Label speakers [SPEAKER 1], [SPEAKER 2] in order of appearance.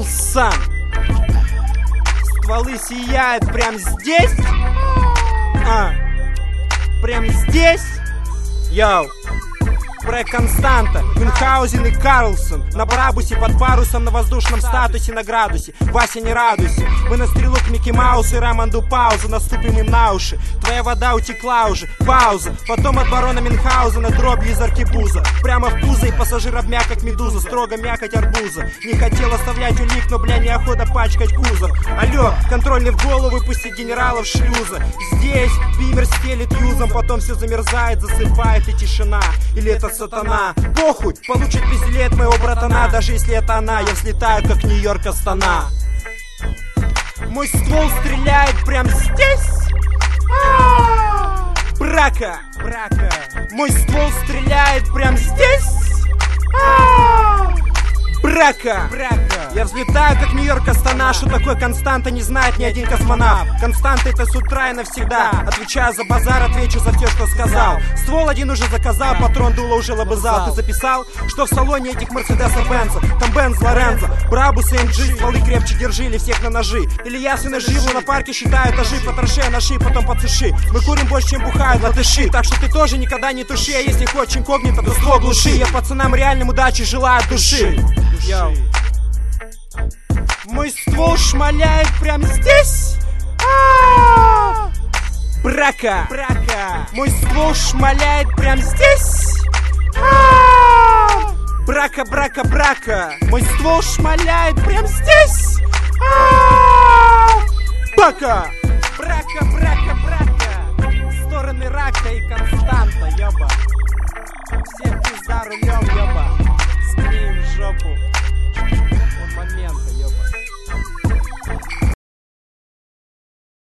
[SPEAKER 1] Карлсон. Стволы сияют прям здесь. Прям здесь. Йоу. Проект Константа, Мюнхгаузен и Карлсон. На Брабусе, под парусом, на воздушном статусе, на градусе. Вася, не радуйся. Мы на стрелу к Микки Маусу и Рамонду паузу. Наступим им на уши. Твоя вода утекла уже. Пауза. Потом от барона Мюнхгаузена дробли из аркебуза. Прямо в пузо и пассажиров мякоть медуза. Строго мякоть арбуза. Не хотел оставлять улик, но, бля, неохота пачкать кузов. Алло, контрольный в голову, выпустить генералов шлюза. Здесь бимер стелит юзом. Потом все замерзает, засыпает и тишина. Или это сатана? Похуй, получит пиздец моего братана. Даже если это она, я взлетаю, как Нью-Йорк Астана. Мой ствол стреляет прям здесь. Брака. Мой ствол стреляет прям здесь. Брака. Я взлетаю, как Нью-Йорк Астана. Что такое Константа, не знает ни один космонавт. Константа — это с утра и навсегда. Отвечаю за базар, отвечу за все, что сказал. Ствол один уже заказал, патрон дула уже лобызал. Ты записал, что в салоне этих Мерседесов Бенза там Бенз Лорензо, Брабус и МГ. Стволы крепче держили всех на ножи. Или ясно на жилу на парке считают этажи. Потроши, наши, потом подсуши. Мы курим больше, чем бухают латыши. Так что ты тоже никогда не туши. А если хочешь инкогнито, то ствол глуши. Я пацанам реальным удачи желаю от души. Йоу. Мой ствол шмаляет прям здесь. Брака. Мой ствол шмаляет прям здесь. Брака. Мой ствол шмаляет прям здесь. Бака. Брака. Стороны рака и Константа, ёба. Всех пизда рулем, ёба. Скрим в жопу.